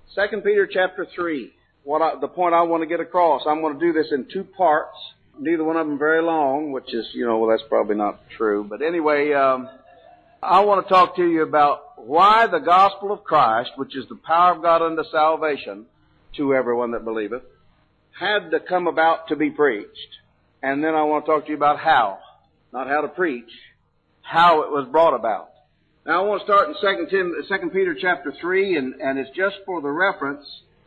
2 Peter chapter 3. The point I want to get across, I'm going to do this in two parts. Neither one of them very long, which is, that's probably not true. But anyway, I want to talk to you about why the gospel of Christ, which is the power of God unto salvation to everyone that believeth, had to come about to be preached. And then I want to talk to you about how. Not how to preach, how it was brought about. Now I want to start in 2 Peter chapter 3, and it's just for the reference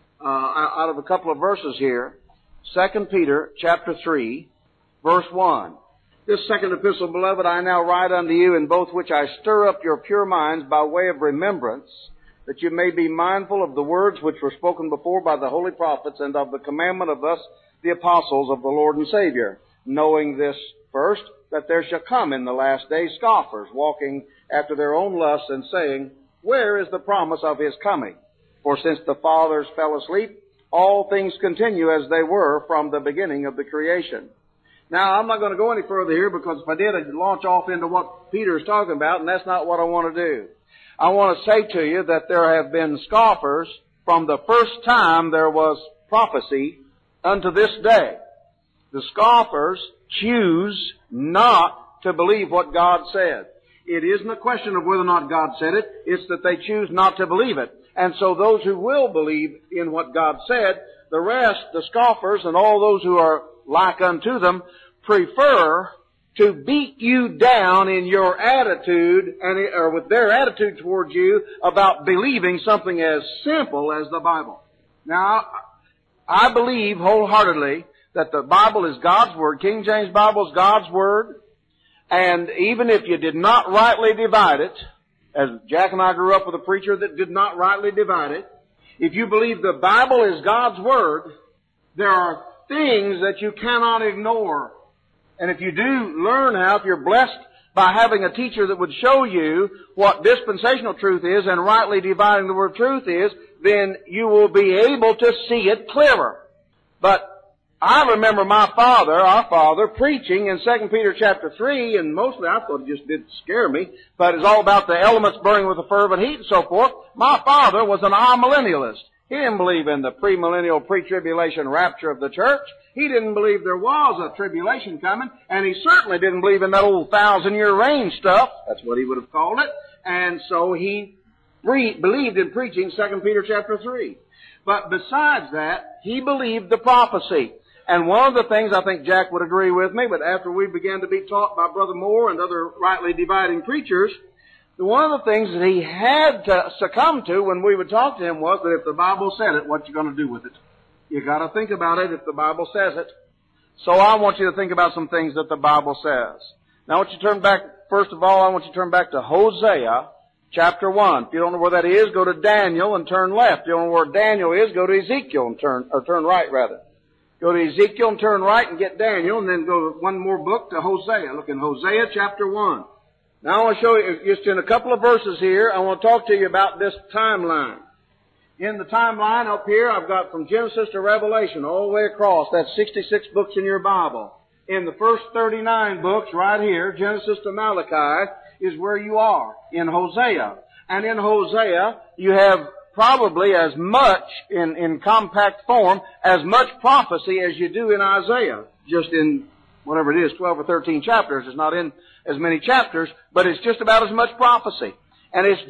out of a couple of verses here. 2 Peter chapter 3, verse 1. This second epistle, beloved, I now write unto you, in both which I stir up your pure minds by way of remembrance, that you may be mindful of the words which were spoken before by the holy prophets, and of the commandment of us, the apostles of the Lord and Savior, knowing this first, that there shall come in the last days scoffers, walking after their own lusts, and saying, where is the promise of his coming? For since the fathers fell asleep, all things continue as they were from the beginning of the creation. Now, I'm not going to go any further here, because if I did, I'd launch off into what Peter is talking about, and that's not what I want to do. I want to say to you that there have been scoffers from the first time there was prophecy unto this day. The scoffers choose not to believe what God said. It isn't a question of whether or not God said it, it's that they choose not to believe it. And so those who will believe in what God said, the rest, the scoffers and all those who are like unto them, prefer to beat you down in your attitude, or with their attitude towards you, about believing something as simple as the Bible. Now, I believe wholeheartedly that the Bible is God's Word. King James Bible is God's Word. And even if you did not rightly divide it, as Jack and I grew up with a preacher that did not rightly divide it, if you believe the Bible is God's Word, there are things that you cannot ignore. And if you do learn how, if you're blessed by having a teacher that would show you what dispensational truth is and rightly dividing the word truth is, then you will be able to see it clearer. But I remember our father, preaching in 2 Peter chapter 3, and mostly I thought it just did scare me, but it's all about the elements burning with a fervent heat and so forth. My father was an amillennialist. He didn't believe in the premillennial, pre-tribulation rapture of the church. He didn't believe there was a tribulation coming, and he certainly didn't believe in that old 1,000-year reign stuff. That's what he would have called it. And so he believed in preaching 2 Peter chapter 3. But besides that, he believed the prophecy. And one of the things, I think Jack would agree with me, but after we began to be taught by Brother Moore and other rightly dividing preachers, one of the things that he had to succumb to when we would talk to him was that if the Bible said it, what you going to do with it? You got to think about it if the Bible says it. So I want you to think about some things that the Bible says. Now I want you to turn back, first of all, I want you to turn back to Hosea chapter 1. If you don't know where that is, go to Daniel and turn left. If you don't know where Daniel is, go to Ezekiel and turn right rather. Go to Ezekiel and turn right and get Daniel, and then go one more book to Hosea. Look in Hosea chapter 1. Now I want to show you, just in a couple of verses here, I want to talk to you about this timeline. In the timeline up here, I've got from Genesis to Revelation, all the way across. That's 66 books in your Bible. In the first 39 books, right here, Genesis to Malachi, is where you are, in Hosea. And in Hosea, you have probably as much, in compact form, as much prophecy as you do in Isaiah. Just in, whatever it is, 12 or 13 chapters. It's not in as many chapters, but it's just about as much prophecy. And it's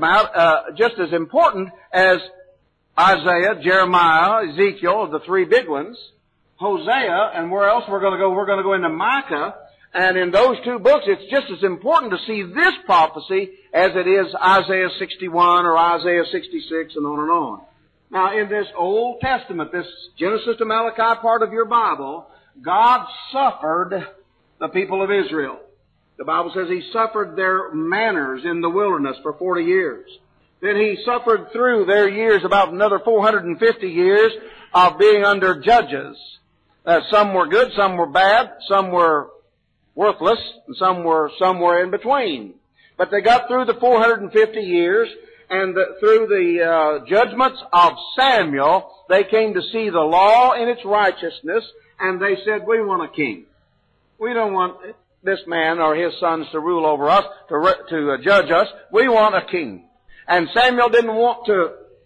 just as important as Isaiah, Jeremiah, Ezekiel, the three big ones, Hosea, and where else we're going to go? We're going to go into Micah. And in those two books, it's just as important to see this prophecy as it is Isaiah 61 or Isaiah 66 and on and on. Now, in this Old Testament, this Genesis to Malachi part of your Bible, God suffered the people of Israel. The Bible says He suffered their manners in the wilderness for 40 years. Then He suffered through their years about another 450 years of being under judges. Some were good, some were bad, some were worthless, and some were somewhere in between. But they got through the 450 years, and through the judgments of Samuel, they came to see the law in its righteousness, and they said, we want a king. We don't want this man or his sons to rule over us, to judge us. We want a king. And Samuel didn't want to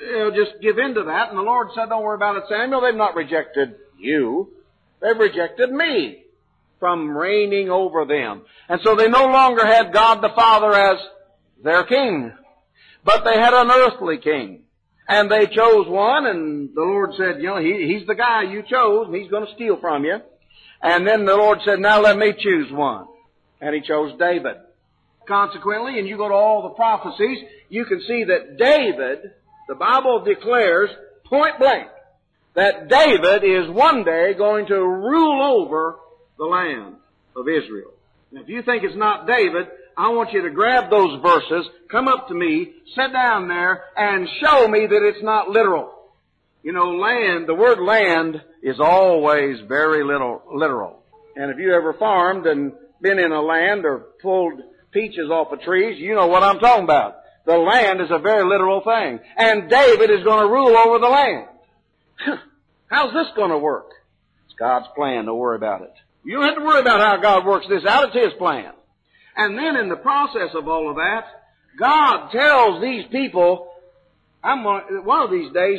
just give in to that. And the Lord said, don't worry about it, Samuel. They've not rejected you. They've rejected me from reigning over them. And so they no longer had God the Father as their king, but they had an earthly king. And they chose one, and the Lord said, he's the guy you chose, and he's going to steal from you. And then the Lord said, now let me choose one. And he chose David. Consequently, and you go to all the prophecies, you can see that David, the Bible declares point blank, that David is one day going to rule over the land of Israel. And if you think it's not David, I want you to grab those verses, come up to me, sit down there, and show me that it's not literal. Land, the word land is always very literal. And if you ever farmed and been in a land or pulled peaches off of trees, you know what I'm talking about. The land is a very literal thing. And David is going to rule over the land. How's this going to work? It's God's plan. Don't worry about it. You don't have to worry about how God works this out. It's His plan. And then in the process of all of that, God tells these people, one of these days,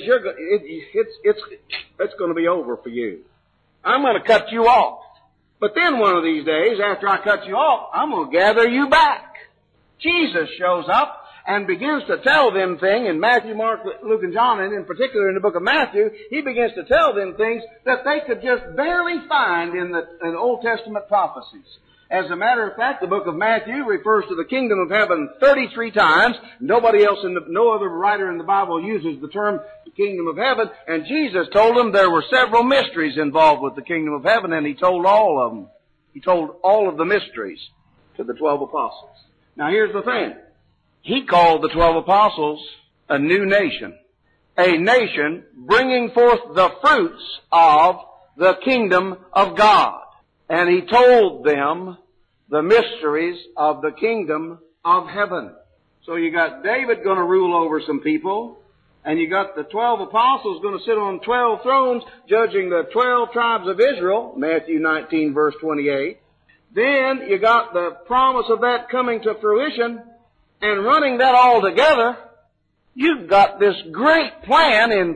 it's going to be over for you. I'm going to cut you off. But then one of these days, after I cut you off, I'm going to gather you back. Jesus shows up and begins to tell them things in Matthew, Mark, Luke, and John, and in particular in the book of Matthew, He begins to tell them things that they could just barely find in the Old Testament prophecies. As a matter of fact, the book of Matthew refers to the kingdom of heaven 33 times. No other writer in the Bible uses the term the kingdom of heaven. And Jesus told them there were several mysteries involved with the kingdom of heaven, and He told all of them. He told all of the mysteries to the 12 apostles. Now here's the thing. He called the 12 apostles a new nation. A nation bringing forth the fruits of the kingdom of God. And He told them the mysteries of the kingdom of heaven. So you got David going to rule over some people, and you got the 12 apostles going to sit on 12 thrones, judging the 12 tribes of Israel, Matthew 19 verse 28. Then you got the promise of that coming to fruition, and running that all together, you've got this great plan in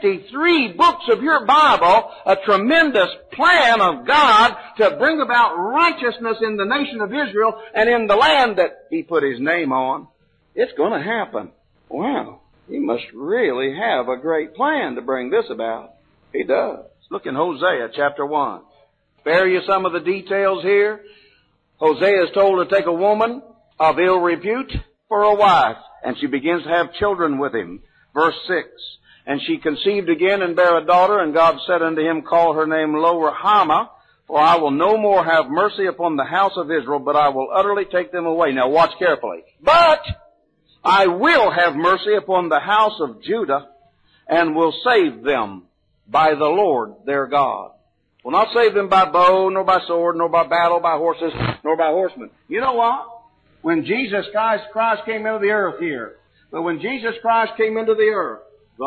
53 books of your Bible, a tremendous plan of God to bring about righteousness in the nation of Israel and in the land that He put His name on. It's going to happen. Wow. He must really have a great plan to bring this about. He does. Look in Hosea chapter 1. Spare you some of the details here. Hosea is told to take a woman of ill repute for a wife, and she begins to have children with him. Verse 6, and she conceived again and bare a daughter, and God said unto him, call her name Lo-Ruhamah, for I will no more have mercy upon the house of Israel, but I will utterly take them away. Now watch carefully. But I will have mercy upon the house of Judah, and will save them by the Lord their God. Will not save them by bow, nor by sword, nor by battle, by horses, nor by horsemen. You know what? When Jesus Christ came into the earth here, but when Jesus Christ came into the earth, the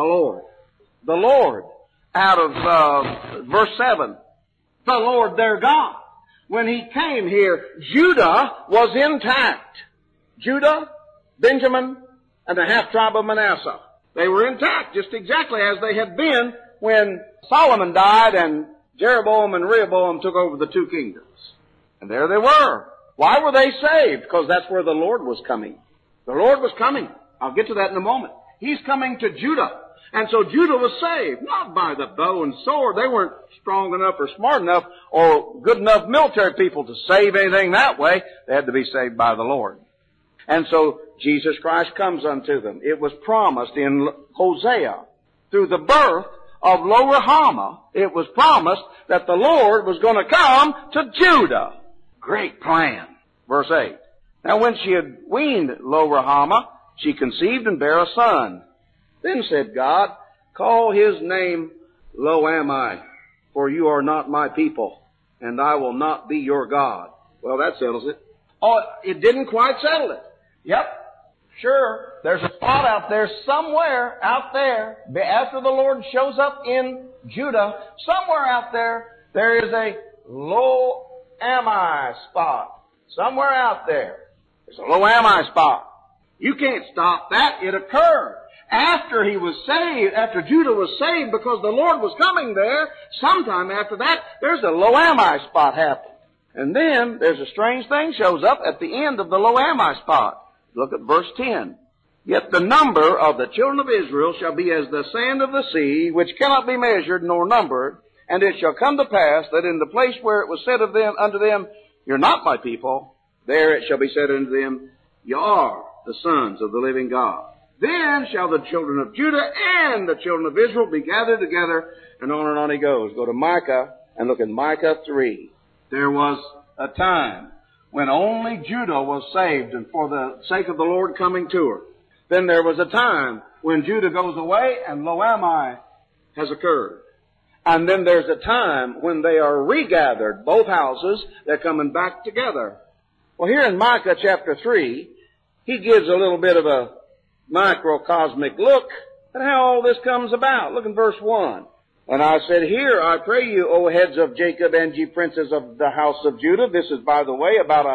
Lord, out of verse 7, the Lord their God, when He came here, Judah was intact. Judah, Benjamin, and the half-tribe of Manasseh. They were intact, just exactly as they had been when Solomon died and Jeroboam and Rehoboam took over the two kingdoms. And there they were. Why were they saved? Because that's where the Lord was coming. The Lord was coming. I'll get to that in a moment. He's coming to Judah. And so Judah was saved, not by the bow and sword. They weren't strong enough or smart enough or good enough military people to save anything that way. They had to be saved by the Lord. And so Jesus Christ comes unto them. It was promised in Hosea. Through the birth of Lo-Ruhamah, it was promised that the Lord was going to come to Judah. Great plan. Verse 8. Now when she had weaned Lo-Ruhamah, she conceived and bare a son. Then said God, call his name Lo-Ammi, for you are not my people, and I will not be your God. Well, that settles it. Oh, it didn't quite settle it. Yep. Sure, there's a spot out there, somewhere out there, after the Lord shows up in Judah, somewhere out there, there is a Lo-Ammi spot. Somewhere out there. There's a Lo-Ammi spot. You can't stop that. It occurred. after he was saved, after Judah was saved, because the Lord was coming there, sometime after that, there's a Lo-Ammi spot happen. And then there's a strange thing shows up at the end of the Lo-Ammi spot. Look at verse 10. Yet the number of the children of Israel shall be as the sand of the sea, which cannot be measured nor numbered. And it shall come to pass that in the place where it was said of them, unto them, You're not my people, there it shall be said unto them, You are the sons of the living God. Then shall the children of Judah and the children of Israel be gathered together. And on he goes. Go to Micah and look at Micah 3. There was a time when only Judah was saved and for the sake of the Lord coming to her. Then there was a time when Judah goes away and Lo-Ammi has occurred. And then there's a time when they are regathered, both houses, they're coming back together. Well, here in Micah chapter 3, he gives a little bit of a microcosmic look at how all this comes about. Look in verse 1. And I said, Hear, I pray you, O heads of Jacob and ye princes of the house of Judah. This is, by the way, about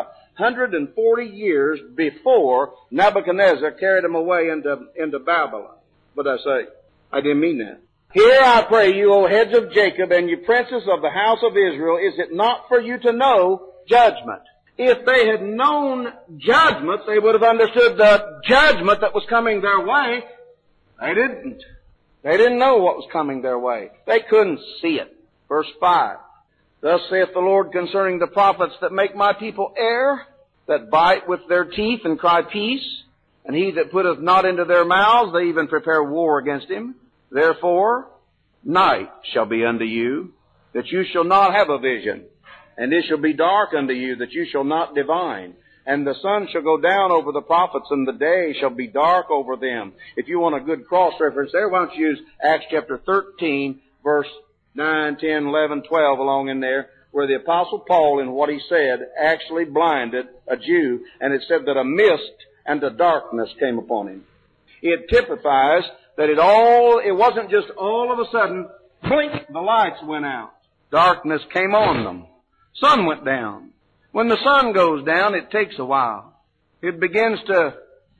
140 years before Nebuchadnezzar carried them away into Babylon. What did I say? I didn't mean that. Hear, I pray you, O heads of Jacob and ye princes of the house of Israel, is it not for you to know judgment? If they had known judgment, they would have understood the judgment that was coming their way. They didn't. They didn't know what was coming their way. They couldn't see it. Verse 5. Thus saith the Lord concerning the prophets that make my people err, that bite with their teeth and cry peace, and he that putteth not into their mouths, they even prepare war against him. Therefore, night shall be unto you, that you shall not have a vision, and it shall be dark unto you, that you shall not divine. And the sun shall go down over the prophets, and the day shall be dark over them. If you want a good cross-reference there, why don't you use Acts chapter 13, verse 9, 10, 11, 12 along in there, where the Apostle Paul, in what he said, actually blinded a Jew, and it said that a mist and a darkness came upon him. It typifies that it wasn't just all of a sudden, blink, the lights went out. Darkness came on them. Sun went down. When the sun goes down, it takes a while. It begins to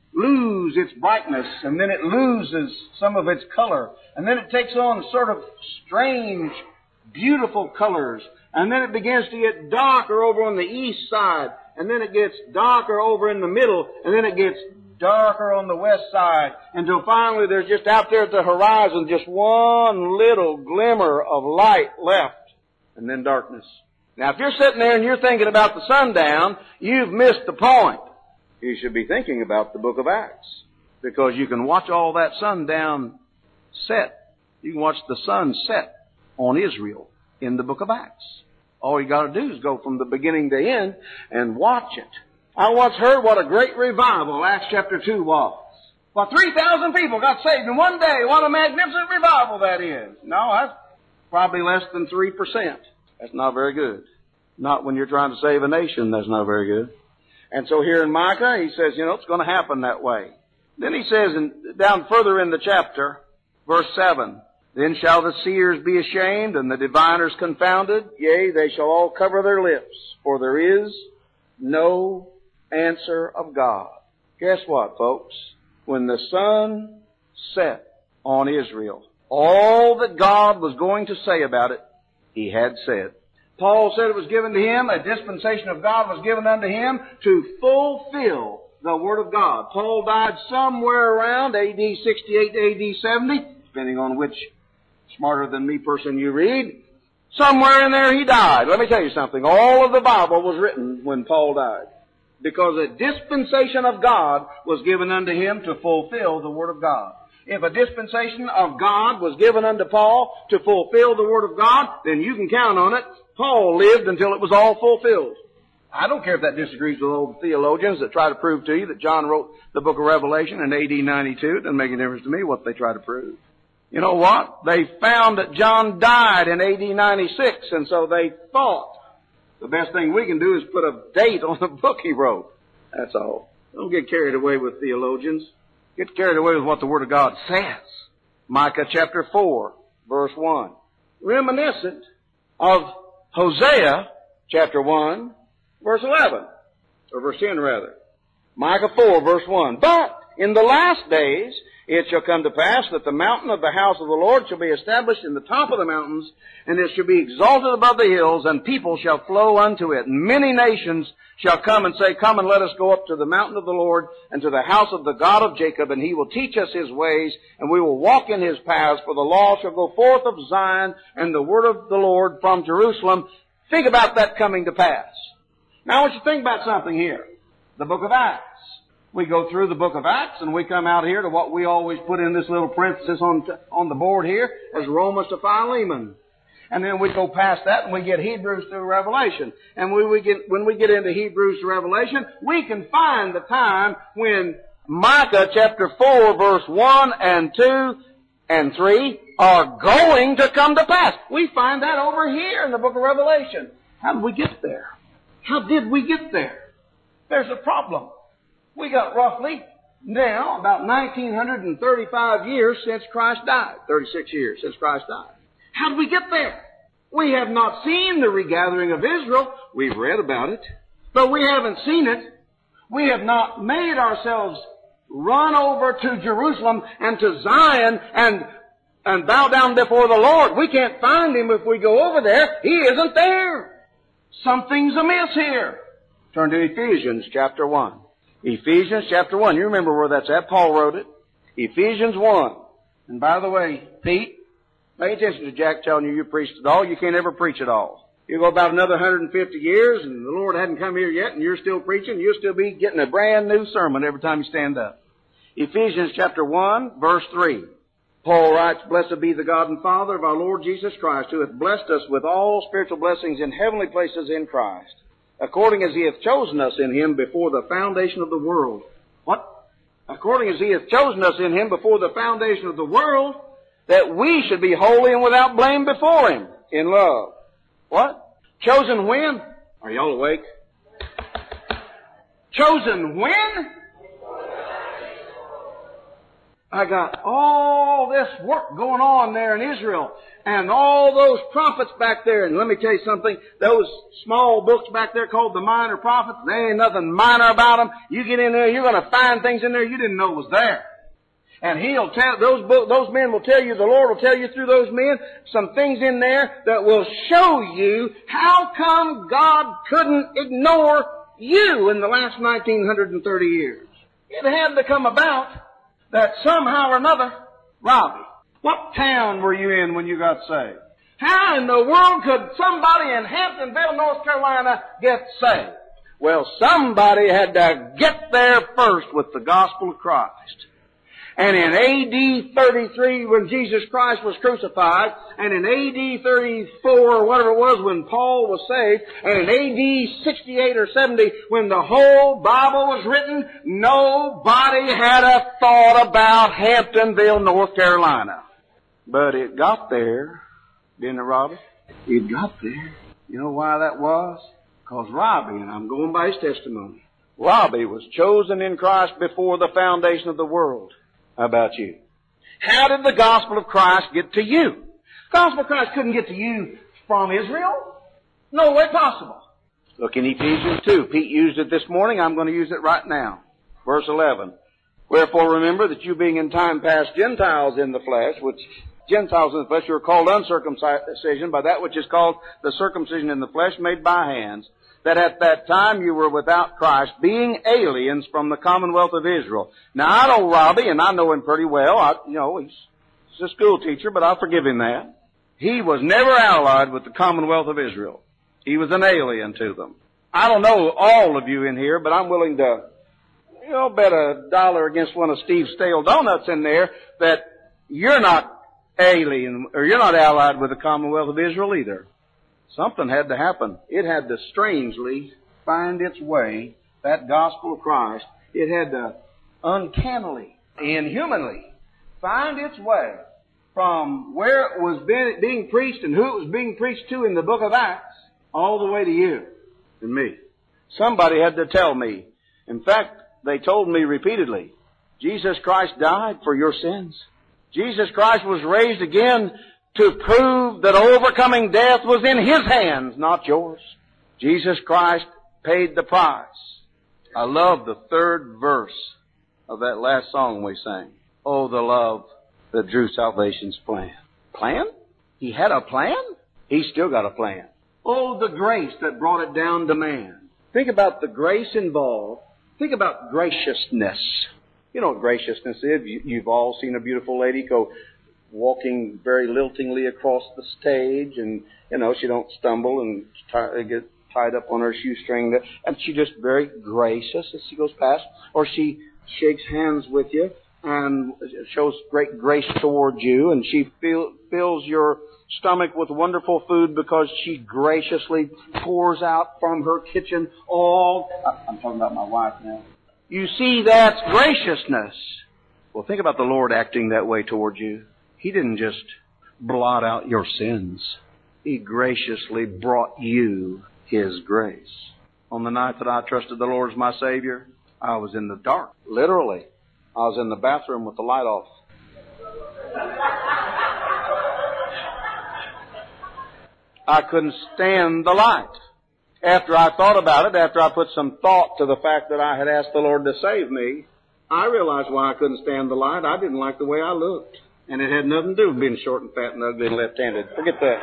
lose its brightness, and then it loses some of its color. And then it takes on sort of strange, beautiful colors. And then it begins to get darker over on the east side. And then it gets darker over in the middle. And then it gets darker on the west side. Until finally there's just out there at the horizon just one little glimmer of light left. And then darkness. Now, if you're sitting there and you're thinking about the sundown, you've missed the point. You should be thinking about the book of Acts. Because you can watch all that sundown set. You can watch the sun set on Israel in the book of Acts. All you got to do is go from the beginning to end and watch it. I once heard what a great revival Acts chapter 2 was. Well, 3,000 people got saved in one day. What a magnificent revival that is. No, that's probably less than 3%. That's not very good. Not when you're trying to save a nation, that's not very good. And so here in Micah, he says, it's going to happen that way. Then he says, down further in the chapter, verse 7, Then shall the seers be ashamed, and the diviners confounded. Yea, they shall all cover their lips, for there is no answer of God. Guess what, folks? When the sun set on Israel, all that God was going to say about it, He had said. Paul said it was given to him, a dispensation of God was given unto him to fulfill the Word of God. Paul died somewhere around AD 68 to AD 70, depending on which smarter than me person you read. Somewhere in there he died. Let me tell you something. All of the Bible was written when Paul died. Because a dispensation of God was given unto him to fulfill the Word of God. If a dispensation of God was given unto Paul to fulfill the Word of God, then you can count on it. Paul lived until it was all fulfilled. I don't care if that disagrees with old theologians that try to prove to you that John wrote the book of Revelation in AD 92. It doesn't make any difference to me what they try to prove. You know what? They found that John died in AD 96, and so they thought the best thing we can do is put a date on the book he wrote. That's all. Don't get carried away with theologians. Get carried away with what the Word of God says. Micah chapter 4, verse 1. Reminiscent of Hosea chapter 1, verse 11. Or verse 10 rather. Micah 4, verse 1. But in the last days It shall come to pass that the mountain of the house of the Lord shall be established in the top of the mountains, and it shall be exalted above the hills, and people shall flow unto it. And many nations shall come and say, Come and let us go up to the mountain of the Lord, and to the house of the God of Jacob, and he will teach us his ways, and we will walk in his paths, for the law shall go forth of Zion, and the word of the Lord from Jerusalem. Think about that coming to pass. Now I want you to think about something here. The book of Acts. We go through the book of Acts, and we come out here to what we always put in this little parenthesis on the board here as Romans to Philemon. And then we go past that and we get Hebrews to Revelation. And when we get into Hebrews to Revelation, we can find the time when Micah chapter 4 verse 1 and 2 and 3 are going to come to pass. We find that over here in the book of Revelation. How did we get there? How did we get there? There's a problem. We got roughly now about 1935 years since Christ died. 36 years since Christ died. How did we get there? We have not seen the regathering of Israel. We've read about it, but we haven't seen it. We have not made ourselves run over to Jerusalem and to Zion and bow down before the Lord. We can't find him if we go over there. He isn't there. Something's amiss here. Turn to Ephesians chapter 1. Ephesians chapter 1. You remember where that's at. Paul wrote it. Ephesians 1. And by the way, Pete, pay attention to Jack telling you preached it all. You can't ever preach it all. You go about another 150 years and the Lord hadn't come here yet and you're still preaching. You'll still be getting a brand new sermon every time you stand up. Ephesians chapter 1 verse 3. Paul writes, Blessed be the God and Father of our Lord Jesus Christ, who hath blessed us with all spiritual blessings in heavenly places in Christ, according as he hath chosen us in him before the foundation of the world. What? According as he hath chosen us in him before the foundation of the world, that we should be holy and without blame before him in love. What? Chosen when? Are y'all awake? Chosen when? I got all this work going on there in Israel and all those prophets back there. And let me tell you something, those small books back there called the minor prophets, there ain't nothing minor about them. You get in there, you're going to find things in there you didn't know was there. And he'll tell, those men will tell you, the Lord will tell you through those men, some things in there that will show you how come God couldn't ignore you in the last 1930 years. It had to come about that somehow or another, Robbie, what town were you in when you got saved? How in the world could somebody in Hamptonville, North Carolina, get saved? Well, somebody had to get there first with the gospel of Christ. And in A.D. 33, when Jesus Christ was crucified, and in A.D. 34, or whatever it was, when Paul was saved, and in A.D. 68 or 70, when the whole Bible was written, nobody had a thought about Hamptonville, North Carolina. But it got there, didn't it, Robbie? It got there. You know why that was? Because Robbie, and I'm going by his testimony, Robbie was chosen in Christ before the foundation of the world. How about you? How did the gospel of Christ get to you? The gospel of Christ couldn't get to you from Israel. No way possible. Look in Ephesians 2. Pete used it this morning. I'm going to use it right now. Verse 11. Wherefore remember that you being in time past Gentiles in the flesh, which Gentiles in the flesh, you are called uncircumcision by that which is called the circumcision in the flesh made by hands, that at that time you were without Christ, being aliens from the commonwealth of Israel. Now I know Robbie, and I know him pretty well. He's a school teacher, but I'll forgive him that. He was never allied with the commonwealth of Israel. He was an alien to them. I don't know all of you in here, but I'm willing to, bet $1 against one of Steve's stale donuts in there that you're not alien, or you're not allied with the commonwealth of Israel either. Something had to happen. It had to strangely find its way, that gospel of Christ. It had to uncannily, inhumanly find its way from where it was being preached and who it was being preached to in the book of Acts all the way to you and me. Somebody had to tell me. In fact, they told me repeatedly, Jesus Christ died for your sins. Jesus Christ was raised again to prove that overcoming death was in His hands, not yours. Jesus Christ paid the price. I love the third verse of that last song we sang. Oh, the love that drew salvation's plan. Plan? He had a plan? He's still got a plan. Oh, the grace that brought it down to man. Think about the grace involved. Think about graciousness. You know what graciousness is. You've all seen a beautiful lady go walking very liltingly across the stage, and, she don't stumble and get tied up on her shoestring. And she's just very gracious as she goes past. Or she shakes hands with you and shows great grace towards you, and she fills your stomach with wonderful food because she graciously pours out from her kitchen I'm talking about my wife now. You see, that's graciousness. Well, think about the Lord acting that way towards you. He didn't just blot out your sins. He graciously brought you His grace. On the night that I trusted the Lord as my Savior, I was in the dark. Literally. I was in the bathroom with the light off. I couldn't stand the light. After I thought about it, after I put some thought to the fact that I had asked the Lord to save me, I realized why I couldn't stand the light. I didn't like the way I looked. And it had nothing to do with being short and fat and ugly and left-handed. Forget that.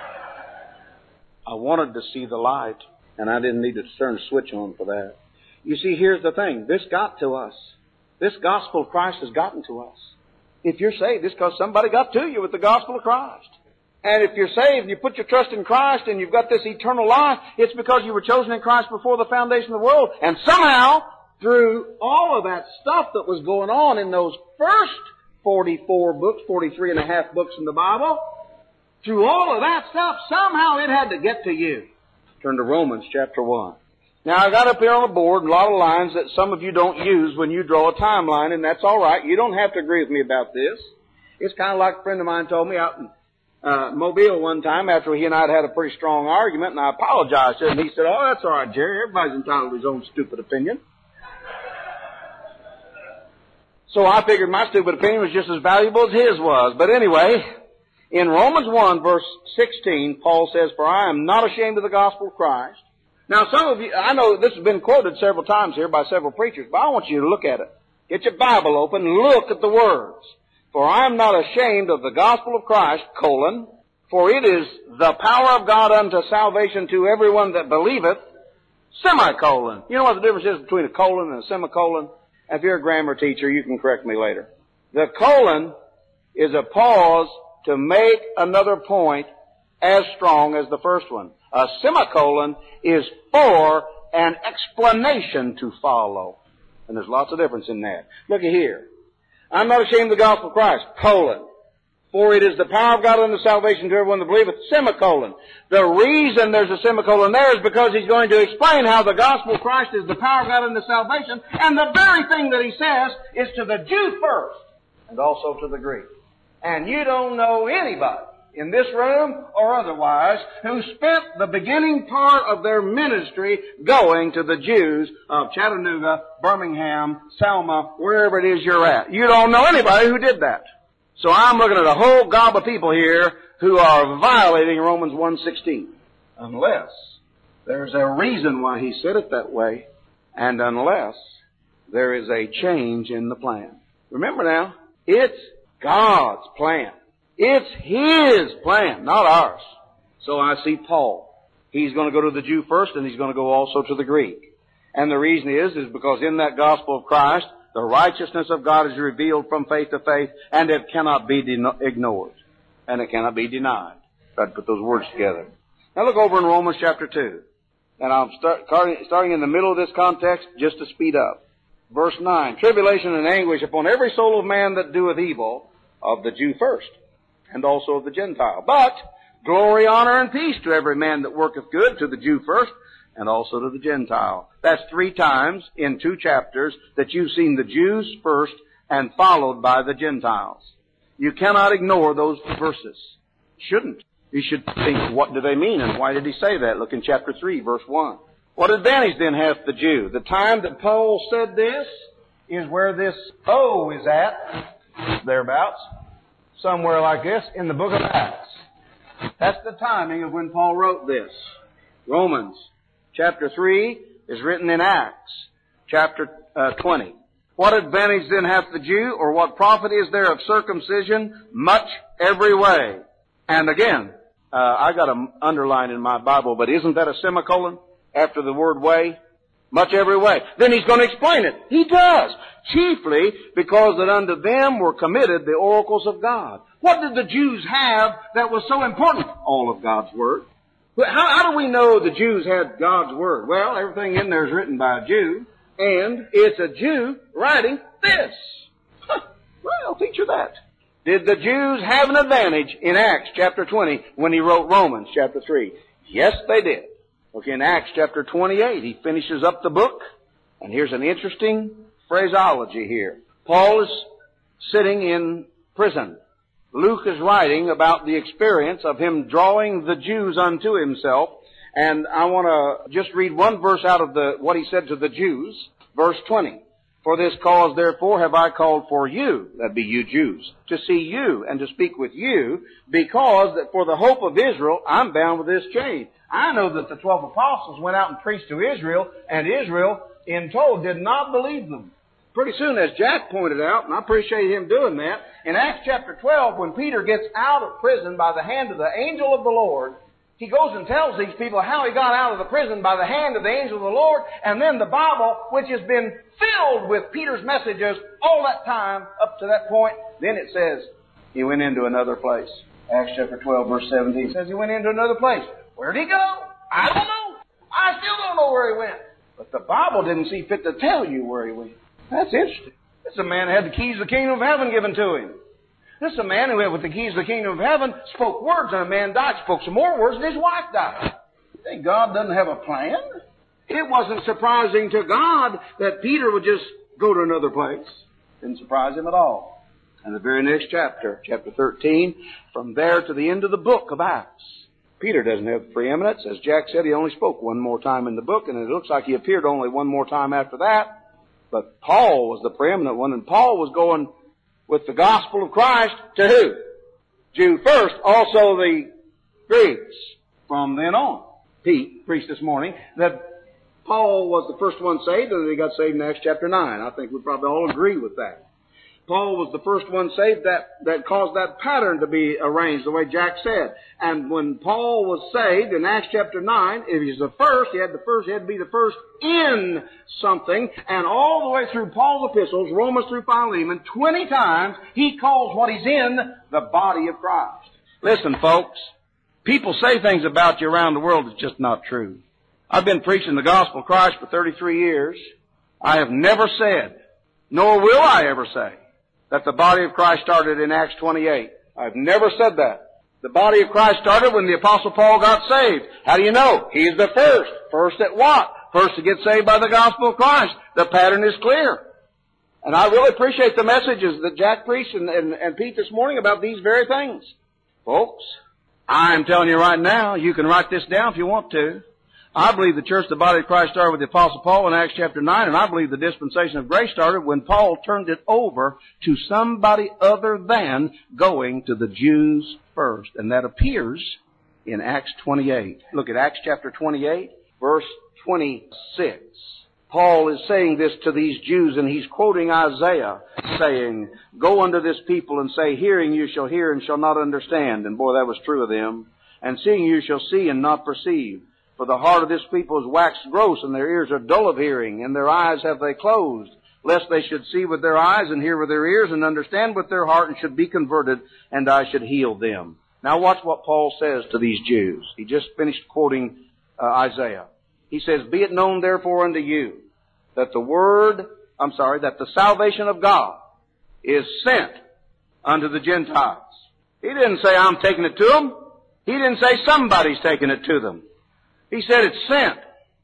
I wanted to see the light, and I didn't need to turn the switch on for that. You see, here's the thing. This got to us. This gospel of Christ has gotten to us. If you're saved, it's because somebody got to you with the gospel of Christ. And if you're saved and you put your trust in Christ and you've got this eternal life, it's because you were chosen in Christ before the foundation of the world. And somehow, through all of that stuff that was going on in those first 44 books, 43 and a half books in the Bible, through all of that stuff, somehow it had to get to you. Turn to Romans chapter 1. Now, I got up here on the board a lot of lines that some of you don't use when you draw a timeline, and that's all right. You don't have to agree with me about this. It's kind of like a friend of mine told me out in Mobile one time after he and I had a pretty strong argument, and I apologized to him. He said, "Oh, that's all right, Jerry. Everybody's entitled to his own stupid opinion." So I figured my stupid opinion was just as valuable as his was. But anyway, in Romans 1, verse 16, Paul says, "For I am not ashamed of the gospel of Christ." Now, some of you, I know this has been quoted several times here by several preachers, but I want you to look at it. Get your Bible open and look at the words. "For I am not ashamed of the gospel of Christ, for it is the power of God unto salvation to everyone that believeth, semicolon." You know what the difference is between a colon and a semicolon? If you're a grammar teacher, you can correct me later. The colon is a pause to make another point as strong as the first one. A semicolon is for an explanation to follow. And there's lots of difference in that. Look at here. "I'm not ashamed of the gospel of Christ, for it is the power of God unto salvation to everyone that believeth, semicolon." The reason there's a semicolon there is because he's going to explain how the gospel of Christ is the power of God unto salvation, and the very thing that he says is to the Jew first, and also to the Greek. And you don't know anybody in this room or otherwise who spent the beginning part of their ministry going to the Jews of Chattanooga, Birmingham, Selma, wherever it is you're at. You don't know anybody who did that. So I'm looking at a whole gob of people here who are violating Romans 1:16. Unless there's a reason why he said it that way, and unless there is a change in the plan. Remember now, it's God's plan. It's His plan, not ours. So I see Paul. He's going to go to the Jew first, and he's going to go also to the Greek. And the reason is because in that gospel of Christ, the righteousness of God is revealed from faith to faith, and it cannot be ignored. And it cannot be denied. Try to put those words together. Now look over in Romans chapter 2. And I'm starting in the middle of this context just to speed up. Verse 9, "Tribulation and anguish upon every soul of man that doeth evil, of the Jew first, and also of the Gentile. But glory, honor, and peace to every man that worketh good, to the Jew first, and also to the Gentile." That's 3 times in 2 chapters that you've seen the Jews first and followed by the Gentiles. You cannot ignore those verses. Shouldn't. You should think, what do they mean and why did he say that? Look in chapter 3, verse 1. "What advantage then hath the Jew?" The time that Paul said this is where this O is at, thereabouts, somewhere like this, in the book of Acts. That's the timing of when Paul wrote this. Romans chapter 3 is written in Acts chapter 20. What advantage then hath the Jew, or what profit is there of circumcision? Much every way. And again, I got an underline in my Bible, but isn't that a semicolon after the word way? Much every way. Then he's going to explain it. He does. Chiefly because that unto them were committed the oracles of God. What did the Jews have that was so important? All of God's Word. How do we know the Jews had God's Word? Well, everything in there is written by a Jew, and it's a Jew writing this. Well, I'll teach you that. Did the Jews have an advantage in Acts chapter 20 when he wrote Romans chapter 3? Yes, they did. Okay, in Acts chapter 28, he finishes up the book, and here's an interesting phraseology here. Paul is sitting in prison. Luke is writing about the experience of him drawing the Jews unto himself, and I want to just read one verse out of what he said to the Jews, verse 20. For this cause, therefore, have I called for you, that be you Jews, to see you and to speak with you, because that for the hope of Israel, I'm bound with this chain. I know that the 12 apostles went out and preached to Israel, and Israel, in total, did not believe them. Pretty soon, as Jack pointed out, and I appreciate him doing that, in Acts chapter 12, when Peter gets out of prison by the hand of the angel of the Lord, he goes and tells these people how he got out of the prison by the hand of the angel of the Lord, and then the Bible, which has been filled with Peter's messages all that time up to that point, then it says he went into another place. Acts chapter 12, verse 17 says he went into another place. Where did he go? I don't know. I still don't know where he went. But the Bible didn't see fit to tell you where he went. That's interesting. This is a man who had the keys of the kingdom of heaven given to him. This is a man who had with the keys of the kingdom of heaven, spoke words, and a man died, spoke some more words, and his wife died. You think God doesn't have a plan? It wasn't surprising to God that Peter would just go to another place. Didn't surprise him at all. And the very next chapter, chapter 13, from there to the end of the book of Acts, Peter doesn't have preeminence. As Jack said, he only spoke one more time in the book, and it looks like he appeared only one more time after that. But Paul was the preeminent one, and Paul was going with the gospel of Christ to who? Jew first, also the Greeks. From then on, Pete preached this morning that Paul was the first one saved, and he got saved in Acts chapter 9. I think we probably all agree with that. Paul was the first one saved that caused that pattern to be arranged the way Jack said. And when Paul was saved in Acts chapter 9, if he's the first, he had to be the first in something. And all the way through Paul's epistles, Romans through Philemon, 20 times he calls what he's in the body of Christ. Listen, folks, people say things about you around the world that's just not true. I've been preaching the gospel of Christ for 33 years. I have never said, nor will I ever say, that the body of Christ started in Acts 28. I've never said that. The body of Christ started when the Apostle Paul got saved. How do you know? He's the first. First at what? First to get saved by the gospel of Christ. The pattern is clear. And I really appreciate the messages that Jack preached and Pete this morning about these very things. Folks, I'm telling you right now, you can write this down if you want to. I believe the church, the body of Christ, started with the Apostle Paul in Acts chapter 9, and I believe the dispensation of grace started when Paul turned it over to somebody other than going to the Jews first. And that appears in Acts 28. Look at Acts chapter 28, verse 26. Paul is saying this to these Jews, and he's quoting Isaiah, saying, "Go unto this people and say, hearing you shall hear and shall not understand." And boy, that was true of them. "And seeing you shall see and not perceive. For the heart of this people is waxed gross, and their ears are dull of hearing, and their eyes have they closed, lest they should see with their eyes, and hear with their ears, and understand with their heart, and should be converted, and I should heal them." Now watch what Paul says to these Jews. He just finished quoting Isaiah. He says, "Be it known therefore unto you, that the salvation of God is sent unto the Gentiles." He didn't say, "I'm taking it to them." He didn't say, "Somebody's taking it to them." He said it's sent.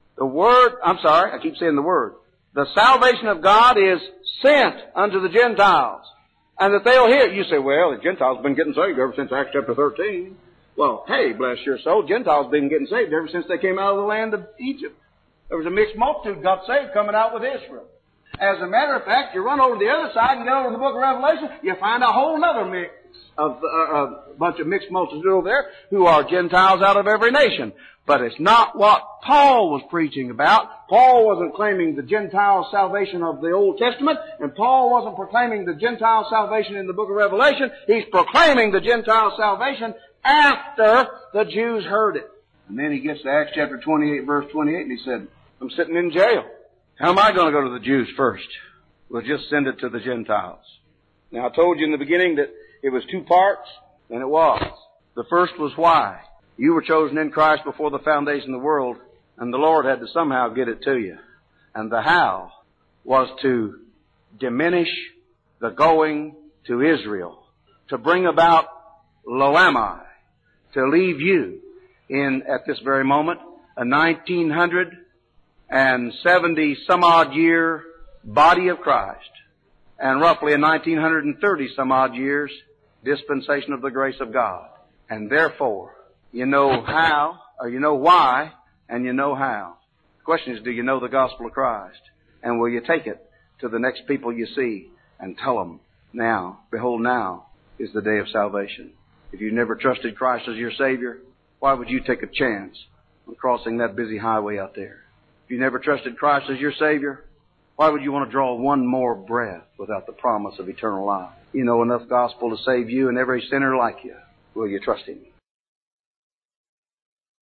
I keep saying the word. The salvation of God is sent unto the Gentiles. And that they'll hear it. You say, "Well, the Gentiles have been getting saved ever since Acts chapter 13. Well, hey, bless your soul, Gentiles have been getting saved ever since they came out of the land of Egypt. There was a mixed multitude got saved coming out with Israel. As a matter of fact, you run over to the other side and go over to the book of Revelation, you find a whole other mix of a bunch of mixed multitudes over there who are Gentiles out of every nation. But it's not what Paul was preaching about. Paul wasn't claiming the Gentile salvation of the Old Testament, and Paul wasn't proclaiming the Gentile salvation in the book of Revelation. He's proclaiming the Gentile salvation after the Jews heard it. And then he gets to Acts chapter 28, verse 28, and he said, I'm sitting in jail. How am I going to go to the Jews first? We'll just send it to the Gentiles. Now, I told you in the beginning that it was two parts, and it was. The first was why. You were chosen in Christ before the foundation of the world, and the Lord had to somehow get it to you. And the how was to diminish the going to Israel, to bring about lo ami, to leave you in, at this very moment, a 1970 some odd year body of Christ, and roughly a 1930 some odd years dispensation of the grace of God. And therefore, you know how, or you know why, and you know how. The question is, do you know the gospel of Christ? And will you take it to the next people you see and tell them, now, behold, now is the day of salvation. If you've never trusted Christ as your Savior, why would you take a chance on crossing that busy highway out there? If you never trusted Christ as your Savior, why would you want to draw one more breath without the promise of eternal life? You know enough gospel to save you and every sinner like you. Will you trust Him?